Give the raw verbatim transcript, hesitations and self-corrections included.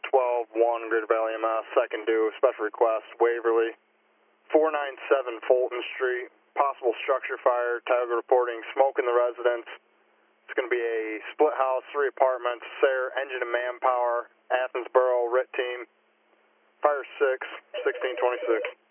twelve one Greater Valley M S, second due, special request, Waverly, four ninety-seven Fulton Street, possible structure fire, Tioga reporting smoke in the residence. It's going to be a split house, three apartments, Sayre Engine and Manpower, Athens Borough, R I T team, fire six, sixteen twenty-six.